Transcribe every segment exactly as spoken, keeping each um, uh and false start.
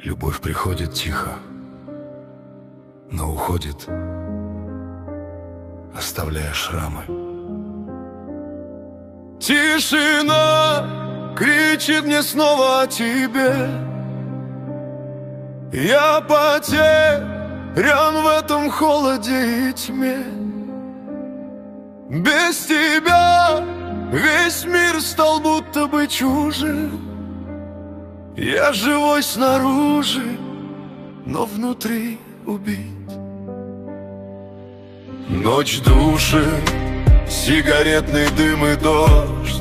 Любовь приходит тихо, но уходит, оставляя шрамы. Тишина кричит мне снова о тебе. Я потерян в этом холоде и тьме. Без тебя весь мир стал будто бы чужим. Я живой снаружи, но внутри убит. Ночь душит, сигаретный дым и дождь.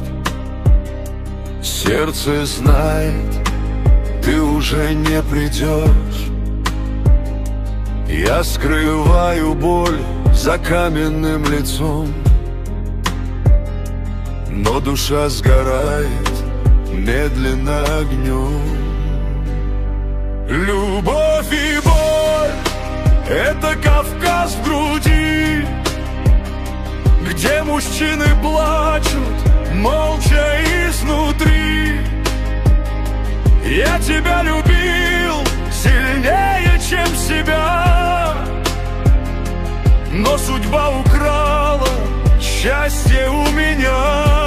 Сердце знает, ты уже не придешь. Я скрываю боль за каменным лицом, но душа сгорает медленно огнем. Любовь и боль — это Кавказ в груди, где мужчины плачут молча изнутри. Я тебя любил сильнее, чем себя, но судьба украла счастье у меня.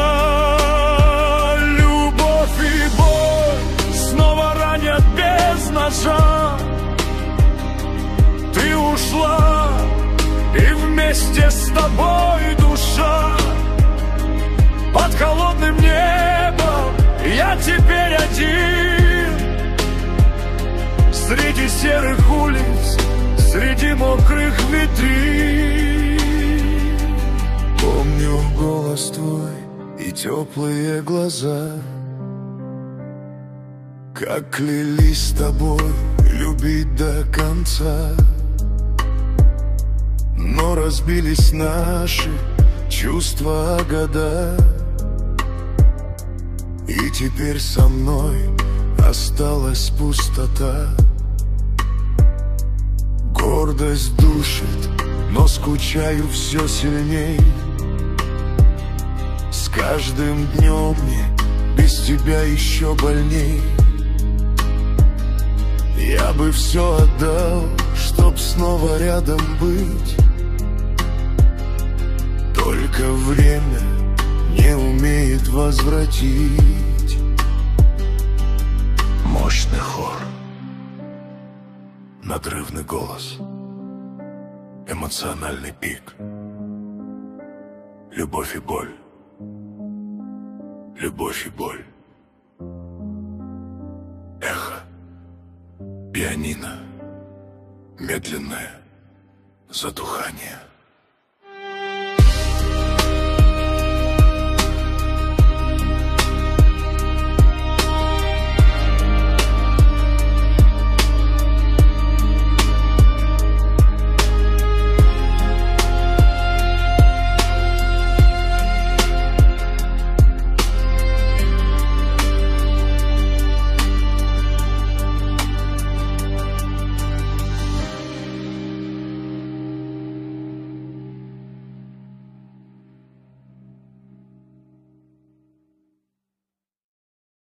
Ты ушла, и вместе с тобой душа. Под холодным небом я теперь один, среди серых улиц, среди мокрых витрин. Помню голос твой и теплые глаза, как клялись с тобой любить до конца. Но разбились наши чувства о года, и теперь со мной осталась пустота. Гордость душит, но скучаю все сильней. С каждым днем мне без тебя еще больней. Я бы все отдал, чтоб снова рядом быть. Только время не умеет возвратить. Мощный хор, надрывный голос, эмоциональный пик. Любовь и боль, любовь и боль. Эхо, пианино, медленное затухание.